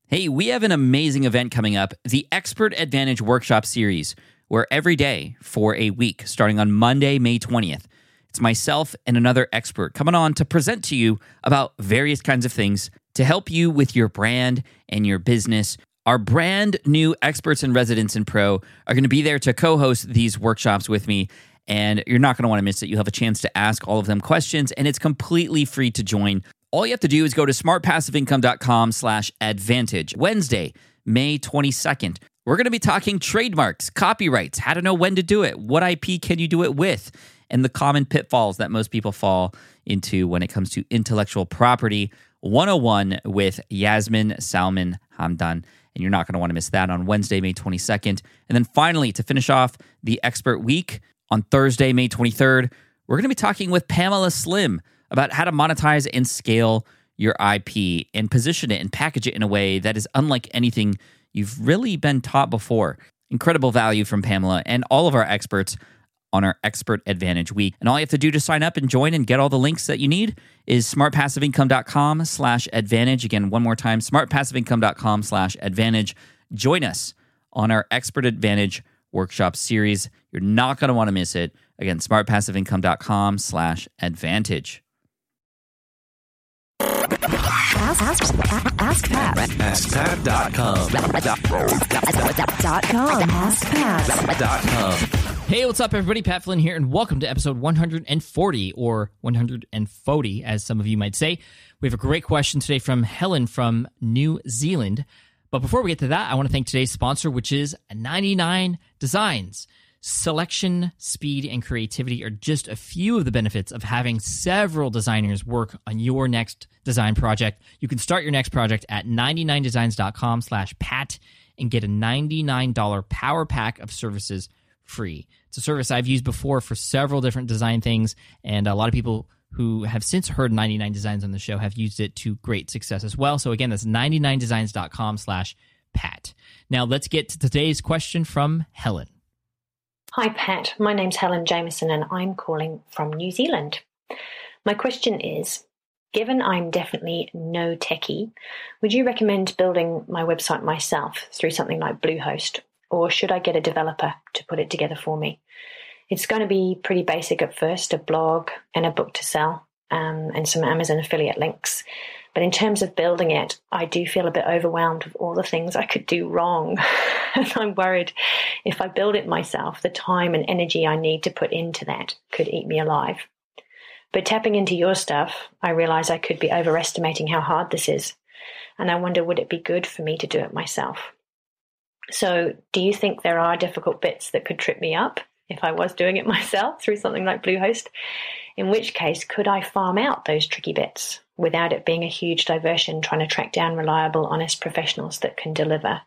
Hey, we have an amazing event coming up, the Expert Advantage Workshop Series, where every day for a week, starting on Monday, May 20th, it's myself and another expert coming on to present to you about various kinds of things to help you with your brand and your business. Our brand new experts and residents in Pro are going to be there to co-host these workshops with me, and you're not going to want to miss it. You'll have a chance to ask all of them questions, and it's completely free to join. All you have to do is go to smartpassiveincome.com/advantage. Wednesday, May 22nd. We're going to be talking trademarks, copyrights, how to know when to do it, what IP can you do it with, and the common pitfalls that most people fall into when it comes to intellectual property 101 with Yasmin Salman Hamdan. And you're not going to want to miss that on Wednesday, May 22nd. And then finally, to finish off the Expert Week, on Thursday, May 23rd, we're going to be talking with Pamela Slim about how to monetize and scale your IP and position it and package it in a way that is unlike anything you've really been taught before. Incredible value from Pamela and all of our experts on our Expert Advantage Week. And all you have to do to sign up and join and get all the links that you need is smartpassiveincome.com/advantage. Again, one more time, smartpassiveincome.com/advantage. Join us on our Expert Advantage Workshop Series. You're not going to want to miss it. Again, smartpassiveincome.com/advantage. Ask Pat. AskPat.com. AskPat.com. Hey, what's up, everybody? Pat Flynn here, and welcome to episode 140, or 140, as some of you might say. We have a great question today from Helen from New Zealand. But before we get to that, I want to thank today's sponsor, which is 99 Designs. Selection, speed, and creativity are just a few of the benefits of having several designers work on your next design project. You can start your next project at 99designs.com/Pat and get a $99 power pack of services free. It's a service I've used before for several different design things, and a lot of people who have since heard 99 Designs on the show have used it to great success as well. So again, that's 99designs.com/Pat. Now let's get to today's question from Helen. Hi, Pat. My name's Helen Jameson, and I'm calling from New Zealand. My question is, given I'm definitely no techie, would you recommend building my website myself through something like Bluehost, or should I get a developer to put it together for me? It's going to be pretty basic at first, a blog and a book to sell, and some Amazon affiliate links. But in terms of building it, I do feel a bit overwhelmed with all the things I could do wrong. And I'm worried if I build it myself, the time and energy I need to put into that could eat me alive. But tapping into your stuff, I realize I could be overestimating how hard this is. And I wonder, would it be good for me to do it myself? So do you think there are difficult bits that could trip me up if I was doing it myself through something like Bluehost? In which case, could I farm out those tricky bits without it being a huge diversion trying to track down reliable, honest professionals that can deliver?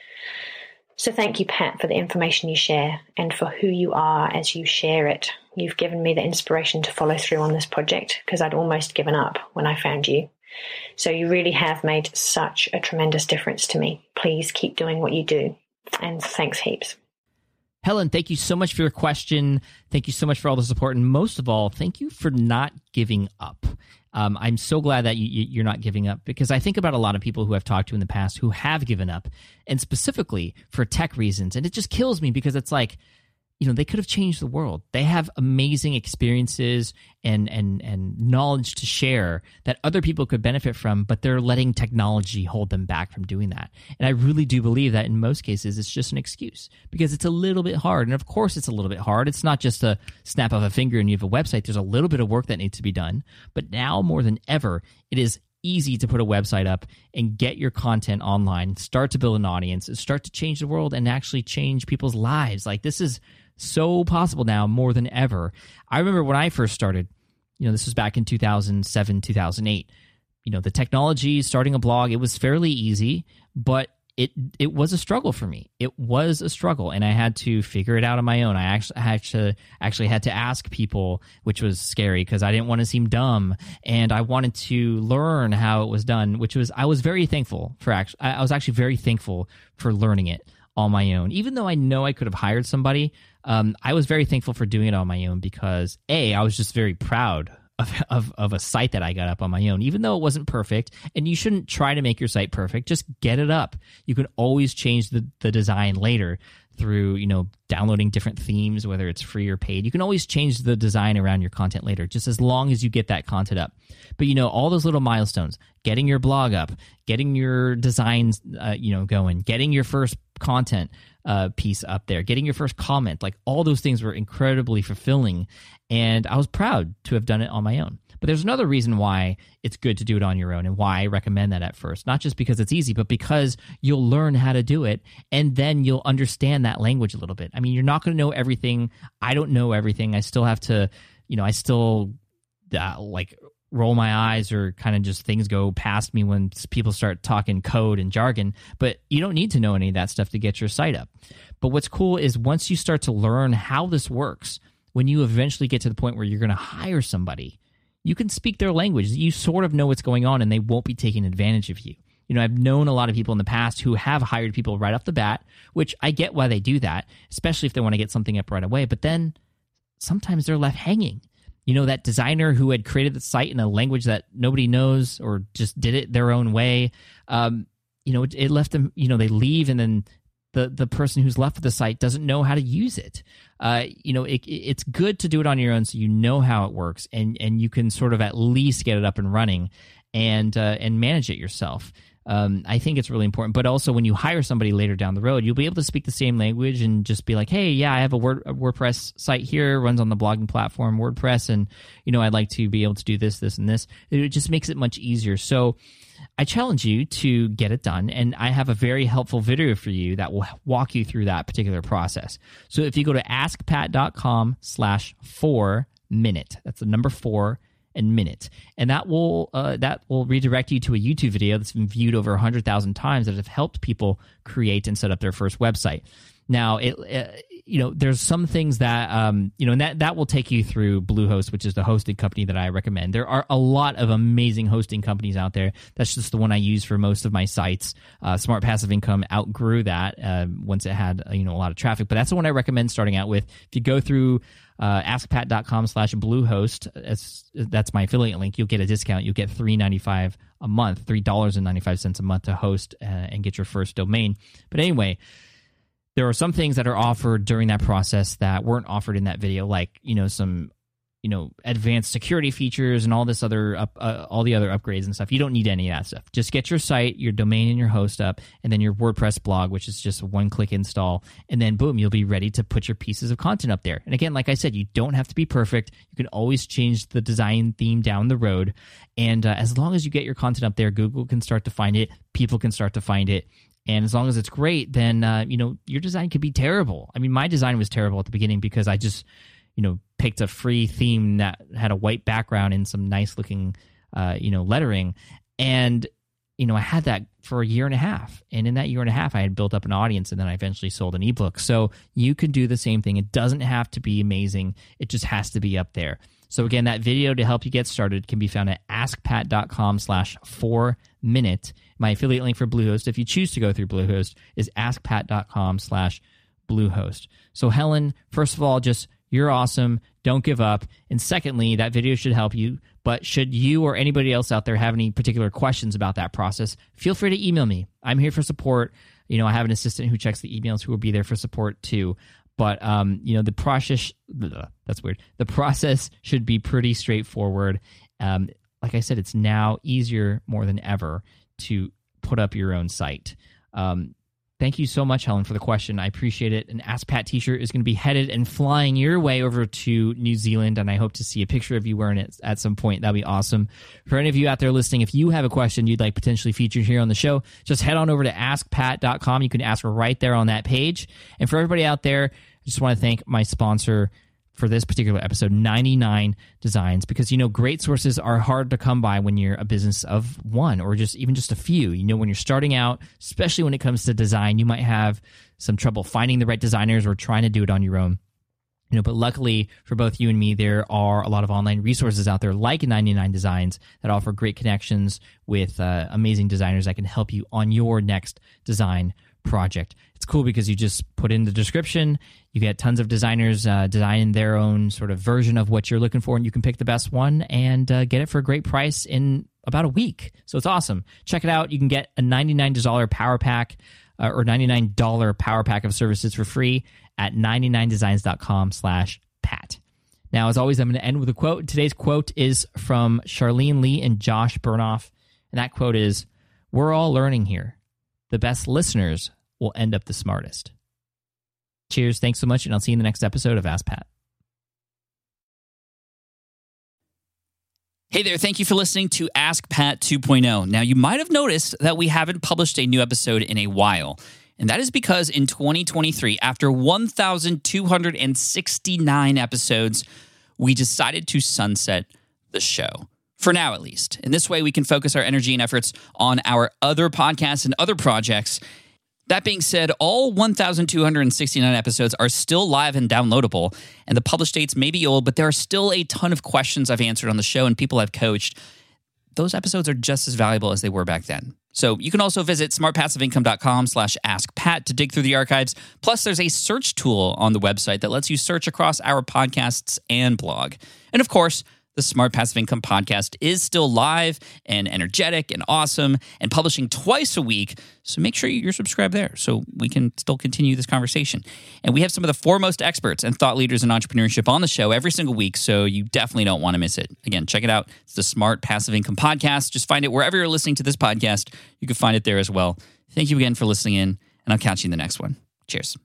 So thank you, Pat, for the information you share and for who you are as you share it. You've given me the inspiration to follow through on this project because I'd almost given up when I found you. So you really have made such a tremendous difference to me. Please keep doing what you do. And thanks heaps. Helen, thank you so much for your question. Thank you so much for all the support. And most of all, thank you for not giving up. I'm so glad that you're not giving up, because I think about a lot of people who I've talked to in the past who have given up, and specifically for tech reasons. And it just kills me because it's like, you know, they could have changed the world. They have amazing experiences and knowledge to share that other people could benefit from, but they're letting technology hold them back from doing that. And I really do believe that in most cases, it's just an excuse because it's a little bit hard. And of course, it's a little bit hard. It's not just a snap of a finger and you have a website. There's a little bit of work that needs to be done. But now more than ever, it is easy to put a website up and get your content online, start to build an audience, start to change the world and actually change people's lives. Like, this is so possible now more than ever. I remember when I first started, you know, this was back in 2007, 2008, you know, the technology, starting a blog, it was fairly easy, but it was a struggle for me. It was a struggle, and I had to figure it out on my own. I actually had to ask people, which was scary because I didn't want to seem dumb, and I wanted to learn how it was done, I was very thankful for. I was actually very thankful for learning it on my own, even though I know I could have hired somebody. I was very thankful for doing it on my own because I was just very proud of a site that I got up on my own, even though it wasn't perfect. And you shouldn't try to make your site perfect. Just get it up. You can always change the design later through, downloading different themes, whether it's free or paid. You can always change the design around your content later, just as long as you get that content up. But, all those little milestones, getting your blog up, getting your designs, going, getting your first content piece up there, getting your first comment, like all those things were incredibly fulfilling. And I was proud to have done it on my own. But there's another reason why it's good to do it on your own and why I recommend that at first. Not just because it's easy, but because you'll learn how to do it and then you'll understand that language a little bit. I mean, you're not going to know everything. I don't know everything. I still have to, roll my eyes or kind of just things go past me when people start talking code and jargon. But you don't need to know any of that stuff to get your site up. But what's cool is once you start to learn how this works, when you eventually get to the point where you're going to hire somebody, you can speak their language. You sort of know what's going on and they won't be taking advantage of you. I've known a lot of people in the past who have hired people right off the bat, which I get why they do that, especially if they want to get something up right away. But then sometimes they're left hanging. That designer who had created the site in a language that nobody knows or just did it their own way, it left them, they leave and then the person who's left with the site doesn't know how to use it. It's good to do it on your own so you know how it works and you can sort of at least get it up and running and manage it yourself. I think it's really important. But also when you hire somebody later down the road, you'll be able to speak the same language and just be like, hey, yeah, I have a WordPress site here, runs on the blogging platform WordPress, and, I'd like to be able to do this, this, and this. It just makes it much easier. So I challenge you to get it done, and I have a very helpful video for you that will walk you through that particular process. So if you go to askpat.com/4minute, that's the number 4 and minute, and that will redirect you to a YouTube video that's been viewed over 100,000 times that have helped people create and set up their first website. Now, there's some things that, and that will take you through Bluehost, which is the hosting company that I recommend. There are a lot of amazing hosting companies out there. That's just the one I use for most of my sites. Smart Passive Income outgrew that once it had, a lot of traffic, but that's the one I recommend starting out with. If you go through askpat.com/Bluehost, that's my affiliate link, you'll get a discount. You'll get $3.95 a month, $3.95 a month to host and get your first domain. But anyway, there are some things that are offered during that process that weren't offered in that video, like, some, advanced security features and all this other, all the other upgrades and stuff. You don't need any of that stuff. Just get your site, your domain and your host up, and then your WordPress blog, which is just a one-click install. And then boom, you'll be ready to put your pieces of content up there. And again, like I said, you don't have to be perfect. You can always change the design theme down the road. And as long as you get your content up there, Google can start to find it. People can start to find it. And as long as it's great, then, your design could be terrible. I mean, my design was terrible at the beginning because I just, picked a free theme that had a white background and some nice looking, lettering. And, I had that for a year and a half. And in that year and a half, I had built up an audience and then I eventually sold an ebook. So you can do the same thing. It doesn't have to be amazing. It just has to be up there. So again, that video to help you get started can be found at askpat.com/4minute. My affiliate link for Bluehost, if you choose to go through Bluehost, is askpat.com/Bluehost. So Helen, first of all, you're awesome. Don't give up. And secondly, that video should help you. But should you or anybody else out there have any particular questions about that process, feel free to email me. I'm here for support. I have an assistant who checks the emails who will be there for support too. But, the process, that's weird. The process should be pretty straightforward. Like I said, it's now easier more than ever to put up your own site. Thank you so much, Helen, for the question. I appreciate it. An Ask Pat t-shirt is going to be headed and flying your way over to New Zealand, and I hope to see a picture of you wearing it at some point. That'd be awesome. For any of you out there listening, if you have a question you'd like potentially featured here on the show, just head on over to askpat.com. You can ask her right there on that page. And for everybody out there, I just want to thank my sponsor for this particular episode, 99 Designs, because, great sources are hard to come by when you're a business of one or even just a few. When you're starting out, especially when it comes to design, you might have some trouble finding the right designers or trying to do it on your own. But luckily for both you and me, there are a lot of online resources out there like 99 Designs that offer great connections with amazing designers that can help you on your next design project. It's It's cool because you just put in the description, you get tons of designers designing their own sort of version of what you're looking for, and you can pick the best one and get it for a great price in about a week. So it's awesome. Check it out. You can get a $99 power pack or $99 power pack of services for free at 99designs.com/Pat. Now, as always, I'm going to end with a quote. Today's quote is from Charlene Lee and Josh Bernoff, and that quote is, "We're all learning here. The best listeners will end up the smartest." Cheers. Thanks so much, and I'll see you in the next episode of Ask Pat. Hey there, thank you for listening to Ask Pat 2.0. Now, you might have noticed that we haven't published a new episode in a while, and that is because in 2023, after 1,269 episodes, we decided to sunset the show. For now, at least. In this way, we can focus our energy and efforts on our other podcasts and other projects. That being said, all 1,269 episodes are still live and downloadable, and the published dates may be old, but there are still a ton of questions I've answered on the show and people I've coached. Those episodes are just as valuable as they were back then. So you can also visit smartpassiveincome.com/askpat to dig through the archives. Plus, there's a search tool on the website that lets you search across our podcasts and blog. And of course, the Smart Passive Income podcast is still live and energetic and awesome and publishing twice a week. So make sure you're subscribed there so we can still continue this conversation. And we have some of the foremost experts and thought leaders in entrepreneurship on the show every single week, so you definitely don't want to miss it. Again, check it out. It's the Smart Passive Income podcast. Just find it wherever you're listening to this podcast. You can find it there as well. Thank you again for listening in, and I'll catch you in the next one. Cheers.